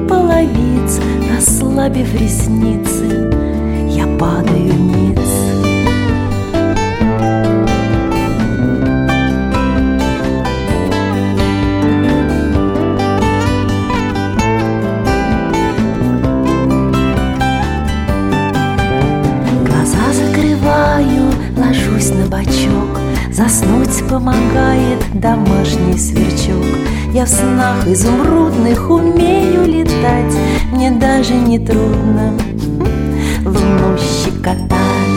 половиц, расслабив ресницы, я падаю ниц. Глаза закрываю, ложусь на бочок, заснуть помогает домашний сверчок. Я в снах изумрудных умею летать, мне даже не трудно луну щекотать.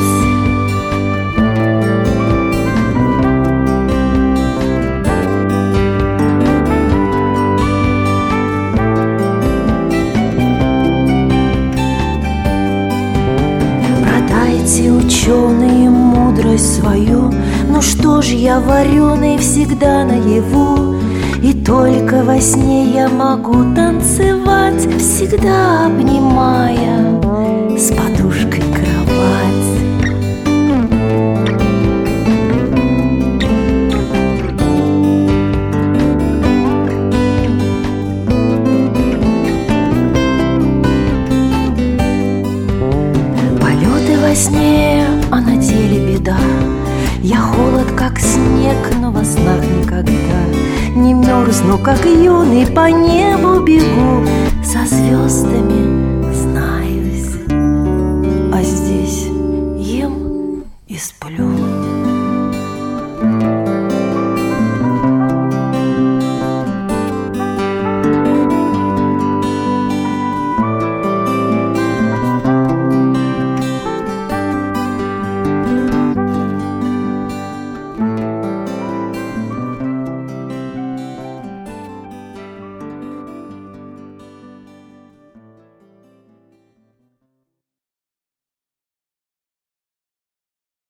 Продайте, ученые, мудрость свою, ну что ж, я вареный всегда наяву, и только во сне я могу танцевать, всегда обнимая с подушкой кровать. Полеты во сне, а на деле беда. Я холод, как снег, но во снах никогда не мерзну, как юный, по небу бегу.